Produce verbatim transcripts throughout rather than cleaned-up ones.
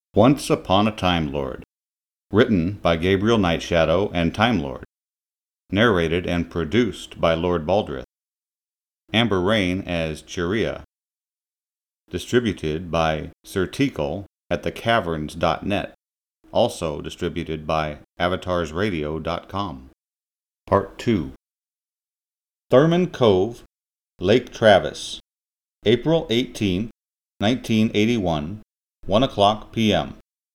Once Upon a Time Lord. Written by Gabriel Nightshadow and Time Lord. Narrated and produced by Lord Baldrith. Amber Rain as Cheria. Distributed by Sir Teakle at the caverns dot net. Also distributed by avatars radio dot com. Part two. Thurman Cove, Lake Travis, April eighteenth, nineteen eighty-one, one o'clock p m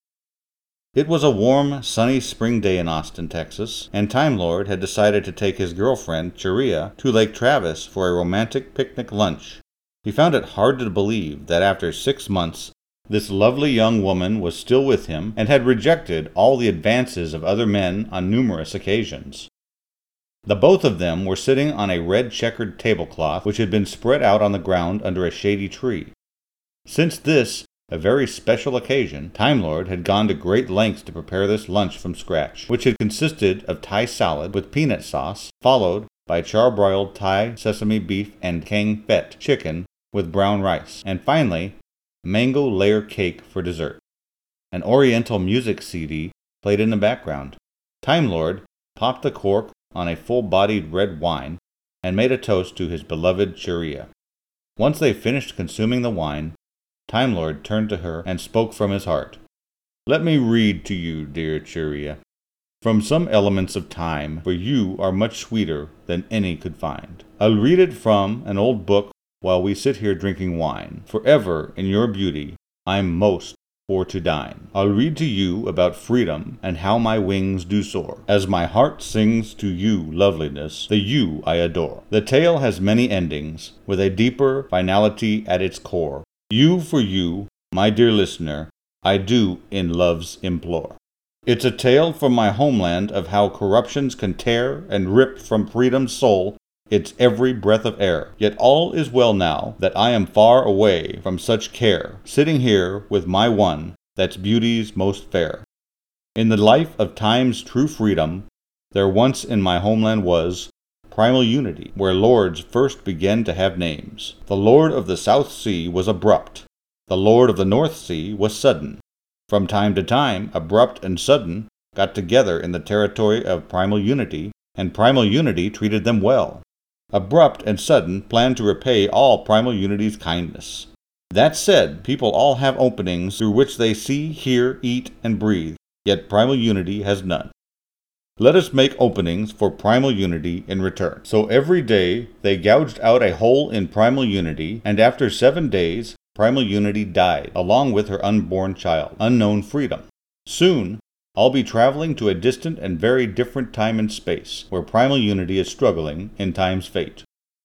It was a warm, sunny spring day in Austin, Texas, and Time Lord had decided to take his girlfriend, Cheria, to Lake Travis for a romantic picnic lunch. He found it hard to believe that after six months, this lovely young woman was still with him and had rejected all the advances of other men on numerous occasions. The both of them were sitting on a red checkered tablecloth which had been spread out on the ground under a shady tree. Since this, a very special occasion, Time Lord had gone to great lengths to prepare this lunch from scratch, which had consisted of Thai salad with peanut sauce, followed by charbroiled Thai sesame beef and Kang Fet chicken with brown rice, and finally, mango layer cake for dessert. An Oriental music C D played in the background. Time Lord popped the cork on a full-bodied red wine and made a toast to his beloved Cheria. Once they finished consuming the wine, Time Lord turned to her and spoke from his heart. "Let me read to you, dear Cheria, from some elements of time, for you are much sweeter than any could find. I'll read it from an old book while we sit here drinking wine. Forever in your beauty I'm most for to dine. I'll read to you about freedom and how my wings do soar, as my heart sings to you loveliness, the you I adore. The tale has many endings, with a deeper finality at its core. You for you, my dear listener, I do in love's implore. It's a tale from my homeland of how corruptions can tear and rip from freedom's soul its every breath of air. Yet all is well now that I am far away from such care, sitting here with my one that's beauty's most fair. In the life of time's true freedom, there once in my homeland was primal unity, where lords first began to have names. The Lord of the South Sea was abrupt. The Lord of the North Sea was sudden. From time to time, abrupt and sudden got together in the territory of primal unity, and primal unity treated them well. Abrupt and sudden planned to repay all primal unity's kindness. That said, people all have openings through which they see, hear, eat, and breathe, yet primal unity has none. Let us make openings for primal unity in return. So every day they gouged out a hole in primal unity, and after seven days, primal unity died, along with her unborn child, unknown freedom. Soon, I'll be traveling to a distant and very different time and space, where primal unity is struggling in time's fate.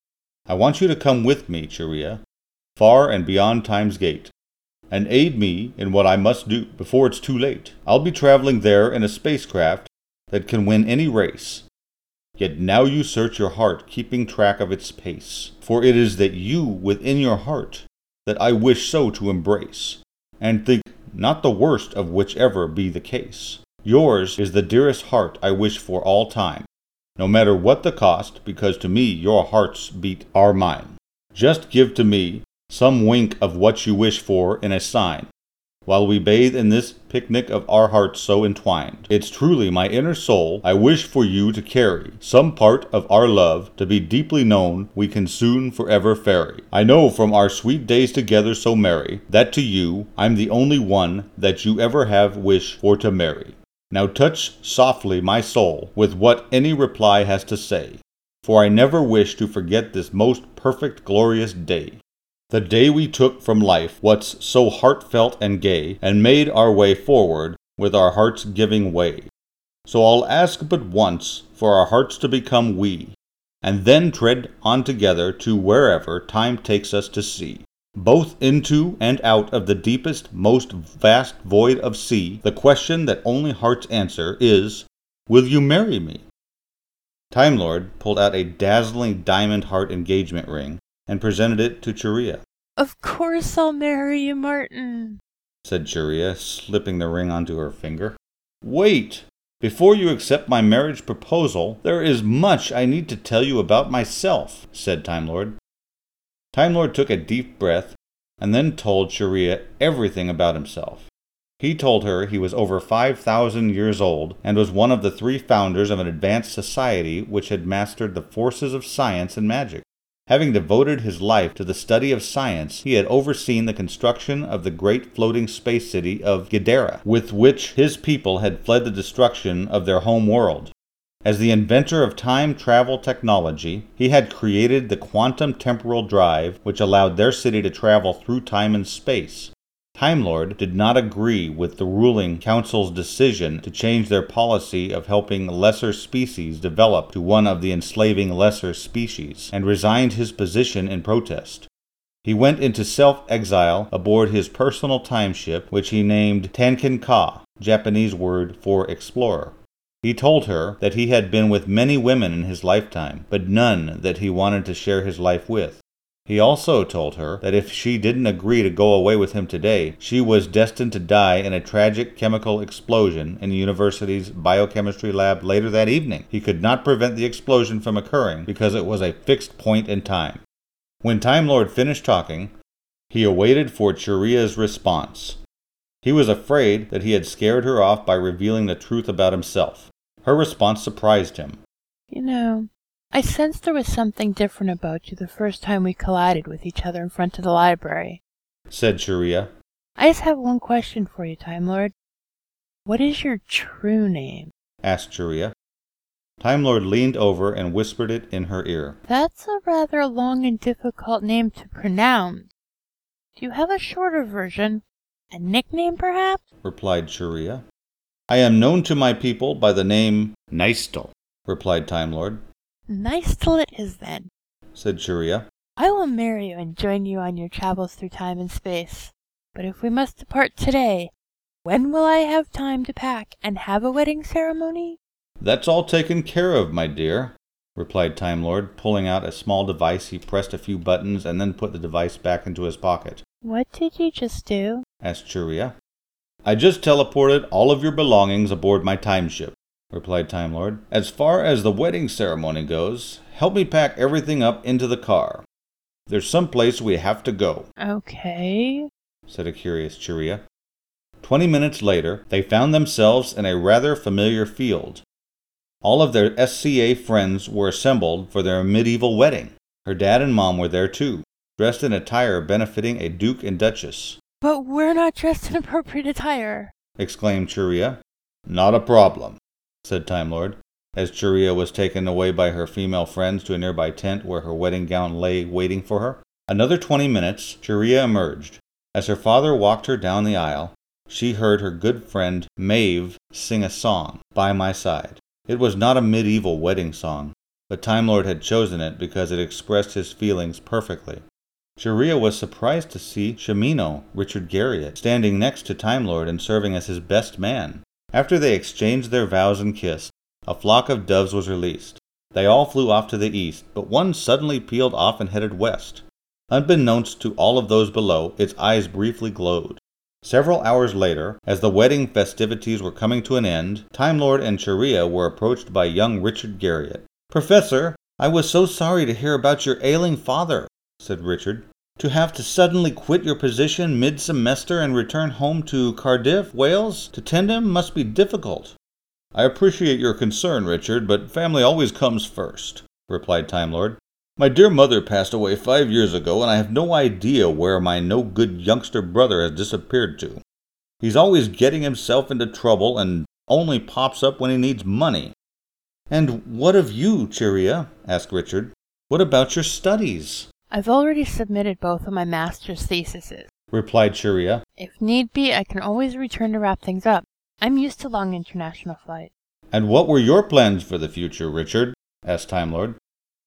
I want you to come with me, Cheria, far and beyond time's gate, and aid me in what I must do before it's too late. I'll be traveling there in a spacecraft that can win any race. Yet now you search your heart, keeping track of its pace. For it is that you within your heart that I wish so to embrace, and think not the worst of whichever be the case. Yours is the dearest heart I wish for all time, no matter what the cost, because to me your heart's beat are mine. Just give to me some wink of what you wish for in a sign, while we bathe in this picnic of our hearts so entwined. It's truly my inner soul I wish for you to carry, some part of our love to be deeply known we can soon forever ferry. I know from our sweet days together so merry, that to you I'm the only one that you ever have wish for to marry. Now touch softly my soul with what any reply has to say, for I never wish to forget this most perfect glorious day. The day we took from life what's so heartfelt and gay, and made our way forward with our hearts giving way. So I'll ask but once for our hearts to become we, and then tread on together to wherever time takes us to see. Both into and out of the deepest, most vast void of sea, the question that only hearts answer is, will you marry me? Time Lord pulled out a dazzling diamond heart engagement ring and presented it to Cheria. "Of course I'll marry you, Martin," said Cheria, slipping the ring onto her finger. "Wait! Before you accept my marriage proposal, there is much I need to tell you about myself," said Time Lord. Time Lord took a deep breath and then told Cheria everything about himself. He told her he was over five thousand years old and was one of the three founders of an advanced society which had mastered the forces of science and magic. Having devoted his life to the study of science, he had overseen the construction of the great floating space city of Gedera, with which his people had fled the destruction of their home world. As the inventor of time travel technology, he had created the quantum temporal drive, which allowed their city to travel through time and space. Time Lord did not agree with the ruling council's decision to change their policy of helping lesser species develop to one of the enslaving lesser species, and resigned his position in protest. He went into self-exile aboard his personal timeship, which he named Tankin-Ka, Japanese word for explorer. He told her that he had been with many women in his lifetime, but none that he wanted to share his life with. He also told her that if she didn't agree to go away with him today, she was destined to die in a tragic chemical explosion in the university's biochemistry lab later that evening. He could not prevent the explosion from occurring because it was a fixed point in time. When Time Lord finished talking, he awaited for Cheria's response. He was afraid that he had scared her off by revealing the truth about himself. Her response surprised him. You know, I sensed there was something different about you the first time we collided with each other in front of the library, said Cheria. I just have one question for you, Time Lord. What is your true name? Asked Cheria. Time Lord leaned over and whispered it in her ear. That's a rather long and difficult name to pronounce. Do you have a shorter version? A nickname, perhaps? Replied Cheria. I am known to my people by the name Neistel, replied Time Lord. Neistel it is then, said Cheria. I will marry you and join you on your travels through time and space. But if we must depart today, when will I have time to pack and have a wedding ceremony? That's all taken care of, my dear, replied Time Lord, pulling out a small device. He pressed a few buttons and then put the device back into his pocket. What did you just do? Asked Cheria. I just teleported all of your belongings aboard my time ship, replied Time Lord. As far as the wedding ceremony goes, help me pack everything up into the car. There's some place we have to go. Okay, said a curious Cheria. Twenty minutes later, they found themselves in a rather familiar field. All of their S C A friends were assembled for their medieval wedding. Her dad and mom were there too, dressed in attire benefiting a duke and duchess. But we're not dressed in appropriate attire, exclaimed Cheria. Not a problem, said Time Lord, as Cheria was taken away by her female friends to a nearby tent where her wedding gown lay waiting for her. Another twenty minutes, Cheria emerged. As her father walked her down the aisle, she heard her good friend Maeve sing a song, By My Side. It was not a medieval wedding song, but Time Lord had chosen it because it expressed his feelings perfectly. Cheria was surprised to see Chimino, Richard Garriott, standing next to Time Lord and serving as his best man. After they exchanged their vows and kissed, a flock of doves was released. They all flew off to the east, but one suddenly peeled off and headed west. Unbeknownst to all of those below, its eyes briefly glowed. Several hours later, as the wedding festivities were coming to an end, Time Lord and Cheria were approached by young Richard Garriott. Professor, I was so sorry to hear about your ailing father, said Richard. To have to suddenly quit your position mid-semester and return home to Cardiff, Wales, to tend him must be difficult. I appreciate your concern, Richard, but family always comes first, replied Time Lord. My dear mother passed away five years ago, and I have no idea where my no-good youngster brother has disappeared to. He's always getting himself into trouble and only pops up when he needs money. And what of you, Cheria? Asked Richard. What about your studies? I've already submitted both of my master's theses, replied Cheria. If need be, I can always return to wrap things up. I'm used to long international flights. And what were your plans for the future, Richard? Asked Time Lord.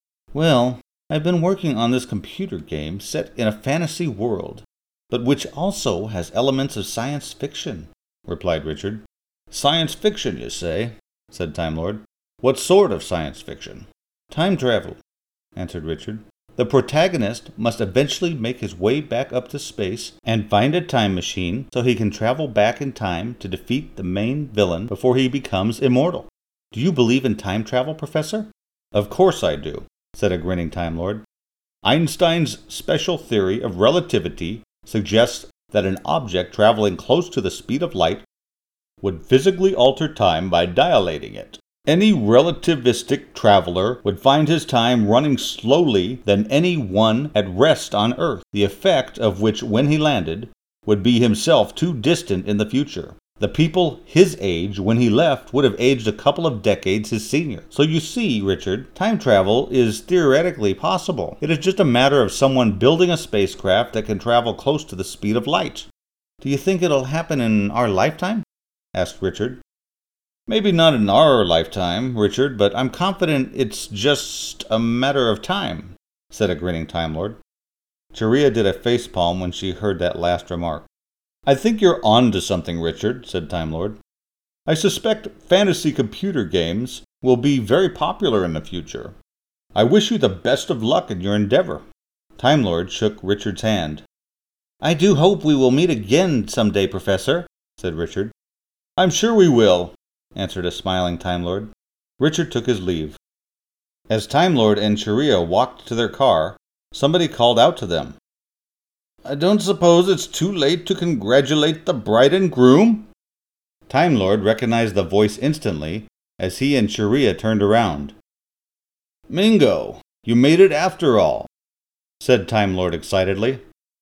Well, I've been working on this computer game set in a fantasy world, but which also has elements of science fiction, replied Richard. Science fiction, you say? Said Time Lord. What sort of science fiction? Time travel, answered Richard. The protagonist must eventually make his way back up to space and find a time machine so he can travel back in time to defeat the main villain before he becomes immortal. Do you believe in time travel, Professor? Of course I do, said a grinning Time Lord. Einstein's special theory of relativity suggests that an object traveling close to the speed of light would physically alter time by dilating it. Any relativistic traveler would find his time running slowly than any one at rest on Earth, the effect of which, when he landed, would be himself too distant in the future. The people his age when he left would have aged a couple of decades his senior. So you see, Richard, time travel is theoretically possible. It is just a matter of someone building a spacecraft that can travel close to the speed of light. Do you think it'll happen in our lifetime? Asked Richard. Maybe not in our lifetime, Richard, but I'm confident it's just a matter of time, said a grinning Time Lord. Cheria did a facepalm when she heard that last remark. I think you're on to something, Richard, said Time Lord. I suspect fantasy computer games will be very popular in the future. I wish you the best of luck in your endeavor. Time Lord shook Richard's hand. I do hope we will meet again some day, Professor, said Richard. I'm sure we will, answered a smiling Time Lord. Richard took his leave. As Time Lord and Cheria walked to their car, somebody called out to them. I don't suppose it's too late to congratulate the bride and groom? Time Lord recognized the voice instantly as he and Cheria turned around. Mingo, you made it after all, said Time Lord excitedly.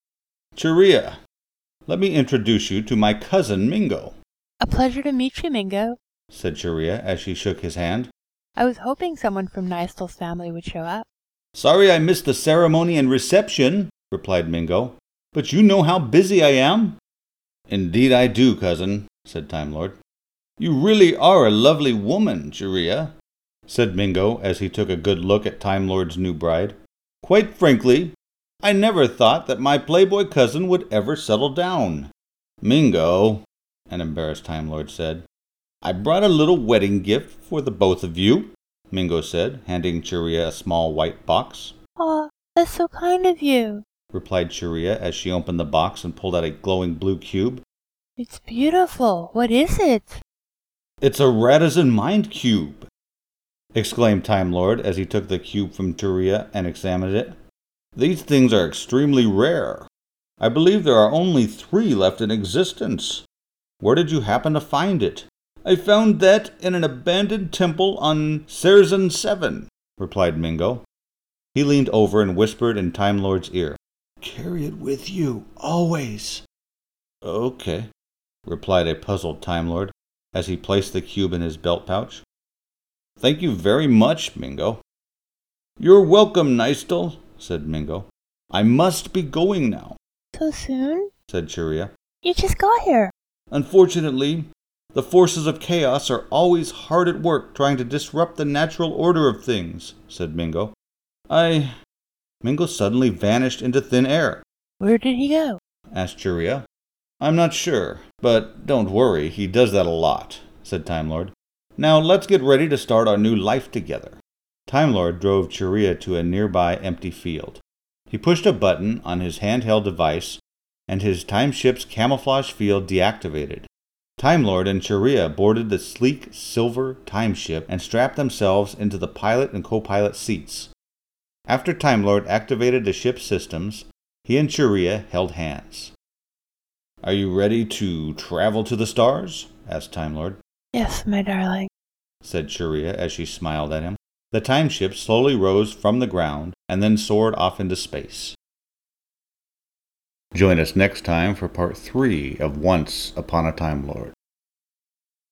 Cheria, let me introduce you to my cousin Mingo. A pleasure to meet you, Mingo, said Cheria as she shook his hand. I was hoping someone from Nystel's family would show up. Sorry I missed the ceremony and reception, replied Mingo, but you know how busy I am. Indeed I do, cousin, said Time Lord. You really are a lovely woman, Cheria, said Mingo as he took a good look at Time Lord's new bride. Quite frankly, I never thought that my playboy cousin would ever settle down. Mingo, an embarrassed Time Lord said. I brought a little wedding gift for the both of you, Mingo said, handing Cheria a small white box. Aw, that's so kind of you, replied Cheria as she opened the box and pulled out a glowing blue cube. It's beautiful. What is it? It's a Radisson Mind Cube, exclaimed Time Lord as he took the cube from Cheria and examined it. These things are extremely rare. I believe there are only three left in existence. Where did you happen to find it? I found that in an abandoned temple on Serzan seven, replied Mingo. He leaned over and whispered in Time Lord's ear. Carry it with you, always. Okay, replied a puzzled Time Lord as he placed the cube in his belt pouch. Thank you very much, Mingo. You're welcome, Nystel, said Mingo. I must be going now. So soon? said Cheria. You just got here. Unfortunately, the forces of chaos are always hard at work trying to disrupt the natural order of things, said Mingo. I... Mingo suddenly vanished into thin air. Where did he go? asked Cheria. I'm not sure, but don't worry, he does that a lot, said Time Lord. Now let's get ready to start our new life together. Time Lord drove Cheria to a nearby empty field. He pushed a button on his handheld device, and his time ship's camouflage field deactivated. Time Lord and Cheria boarded the sleek silver time ship and strapped themselves into the pilot and co-pilot seats. After Time Lord activated the ship's systems, he and Cheria held hands. Are you ready to travel to the stars? asked Time Lord. Yes, my darling, said Cheria as she smiled at him. The time ship slowly rose from the ground and then soared off into space. Join us next time for part three of Once Upon a Time Lord.